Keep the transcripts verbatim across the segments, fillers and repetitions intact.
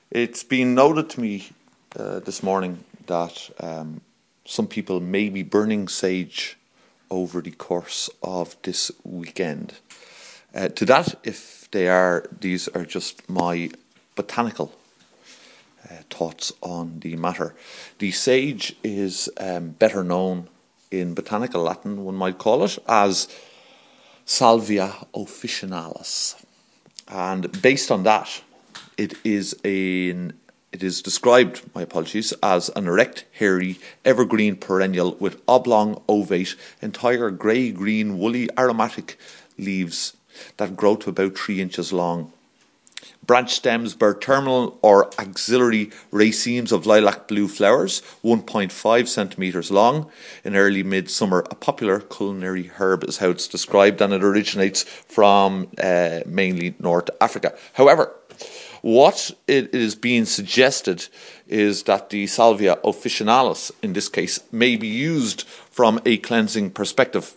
It's been noted to me uh, this morning that um, some people may be burning sage over the course of this weekend. Uh, to that, if they are, these are just my botanical uh, thoughts on the matter. The sage is um, better known in botanical Latin, one might call it, as Salvia officinalis. And based on that, it is an it is described, my apologies, as an erect, hairy, evergreen perennial with oblong, ovate, entire grey-green, woolly, aromatic leaves that grow to about three inches long. Branch stems bear terminal or axillary racemes of lilac blue flowers, one point five centimetres long. In early midsummer, a popular culinary herb is how it's described, and it originates from uh, mainly North Africa. However, what it is being suggested is that the Salvia officinalis, in this case, may be used from a cleansing perspective.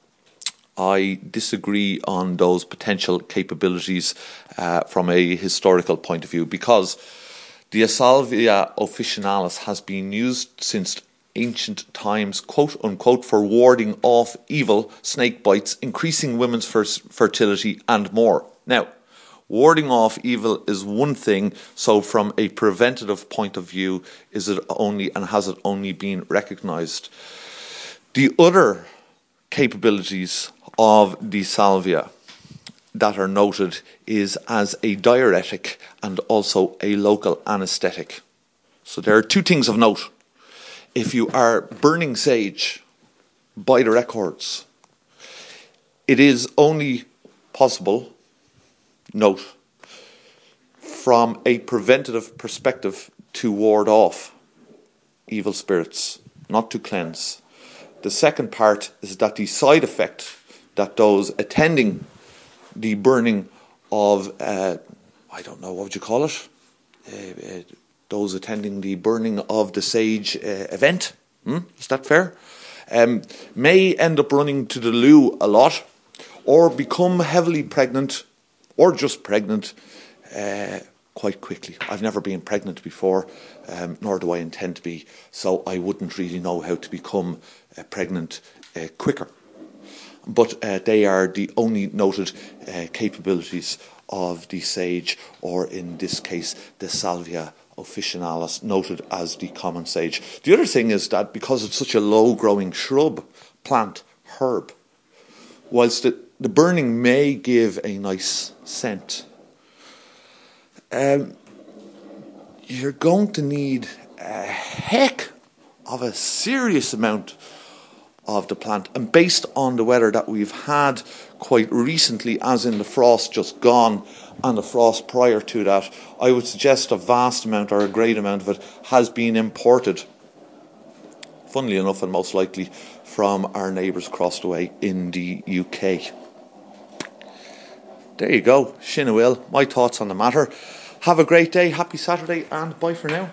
I disagree on those potential capabilities uh, from a historical point of view, because the Salvia officinalis has been used since ancient times, quote unquote, for warding off evil, snake bites, increasing women's fertility, and more. Now, warding off evil is one thing, so from a preventative point of view, is it only and has it only been recognised? The other capabilities of the salvia that are noted is as a diuretic and also a local anaesthetic. So there are two things of note. If you are burning sage by the records, it is only possible, note, from a preventative perspective, to ward off evil spirits, not to cleanse. The second part is that the side effect that those attending the burning of, uh, I don't know, what would you call it? Uh, uh, those attending the burning of the sage uh, event, hmm? Is that fair? Um, may end up running to the loo a lot, or become heavily pregnant, or just pregnant uh, quite quickly. I've never been pregnant before, um, nor do I intend to be, so I wouldn't really know how to become uh, pregnant uh, quicker. But uh, they are the only noted uh, capabilities of the sage, or in this case, the Salvia officinalis, noted as the common sage. The other thing is that because it's such a low-growing shrub, plant, herb, whilst the, the burning may give a nice scent, um, you're going to need a heck of a serious amount of the plant, and based on the weather that we've had quite recently, as in the frost just gone and the frost prior to that, I would suggest a vast amount, or a great amount of it, has been imported, funnily enough and most likely from our neighbours across the way in the U K. There you go, Shin Will, my thoughts on the matter. Have a great day, happy Saturday, and bye for now.